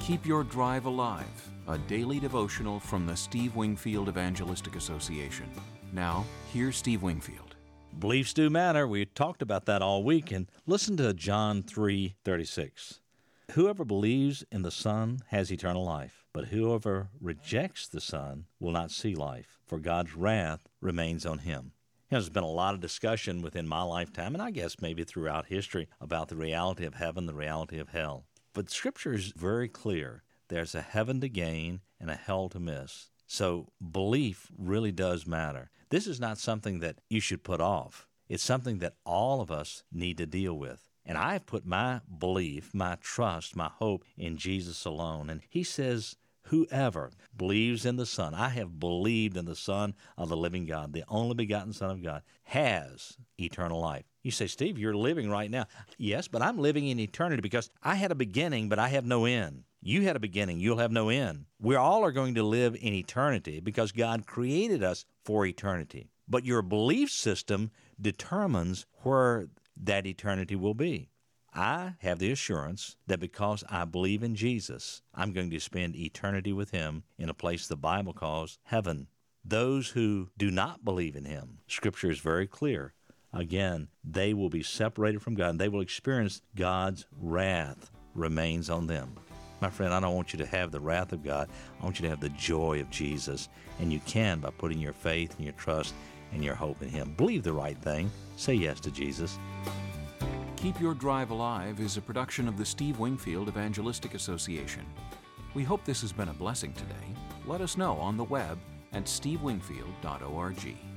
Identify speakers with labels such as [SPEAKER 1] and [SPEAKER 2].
[SPEAKER 1] Keep Your Drive Alive, a daily devotional from the Steve Wingfield Evangelistic Association. Now, here's Steve Wingfield.
[SPEAKER 2] Beliefs do matter. We talked about that all week. And listen to John 3:36. Whoever believes in the Son has eternal life, but whoever rejects the Son will not see life, for God's wrath remains on him. There's been a lot of discussion within my lifetime, and I guess maybe throughout history, about the reality of heaven, the reality of hell. But Scripture is very clear. There's a heaven to gain and a hell to miss. So belief really does matter. This is not something that you should put off. It's something that all of us need to deal with. And I've put my belief, my trust, my hope in Jesus alone. And he says, whoever believes in the Son, I have believed in the Son of the living God, the only begotten Son of God, has eternal life. You say, Steve, you're living right now. Yes, but I'm living in eternity because I had a beginning, but I have no end. You had a beginning, you'll have no end. We all are going to live in eternity because God created us for eternity. But your belief system determines where that eternity will be. I have the assurance that because I believe in Jesus, I'm going to spend eternity with him in a place the Bible calls heaven. Those who do not believe in him, Scripture is very clear. Again, they will be separated from God, and they will experience God's wrath remains on them. My friend, I don't want you to have the wrath of God. I want you to have the joy of Jesus, and you can by putting your faith and your trust and your hope in him. Believe the right thing. Say yes to Jesus.
[SPEAKER 1] Keep Your Drive Alive is a production of the Steve Wingfield Evangelistic Association. We hope this has been a blessing today. Let us know on the web at stevewingfield.org.